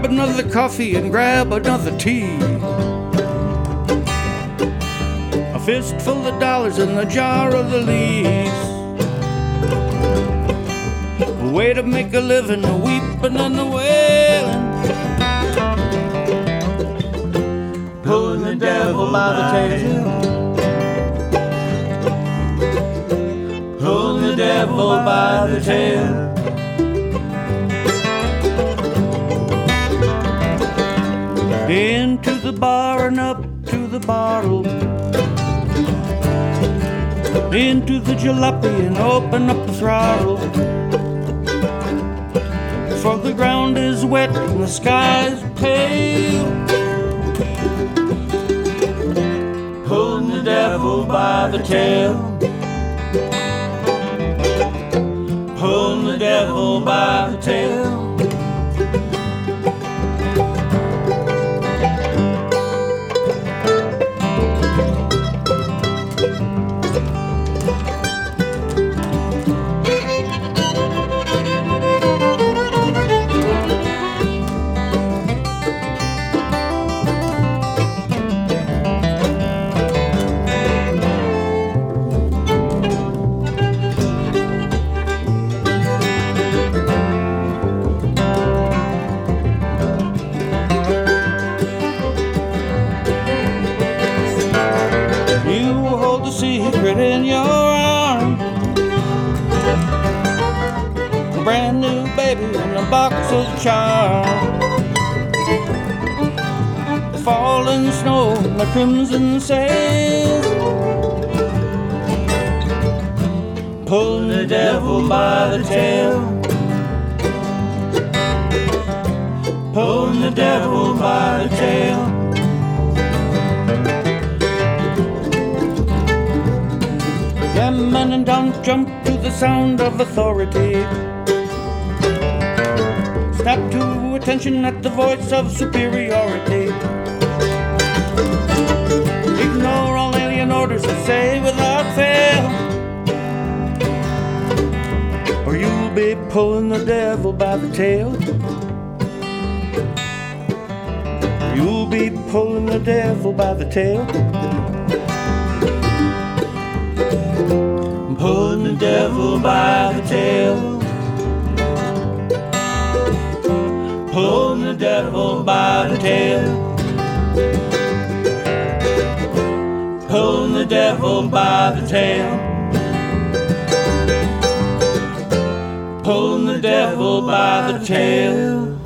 another coffee and grab another tea. A fistful of dollars in the jar of the lease. A way to make a living, a weeping and a wailing. Pulling the devil by the tail. Pulling the devil by the tail. Into the bar and up to the bottle. Into the jalopy and open up the throttle. For the ground is wet and the sky's pale. Pulling the devil by the tail. Pulling the devil by the tail. Secret in your arm, a brand new baby in a box of charm. The falling snow and the crimson sails. Pulling the devil by the tail. Pulling the devil by the tail. Lemon and don't jump to the sound of authority. Snap to attention at the voice of superiority. Ignore all alien orders and say without fail, or you'll be pulling the devil by the tail. You'll be pulling the devil by the tail. Pulling the devil by the tail. Pulling the devil by the tail. Pulling the devil by the tail. Pulling the devil by the tail.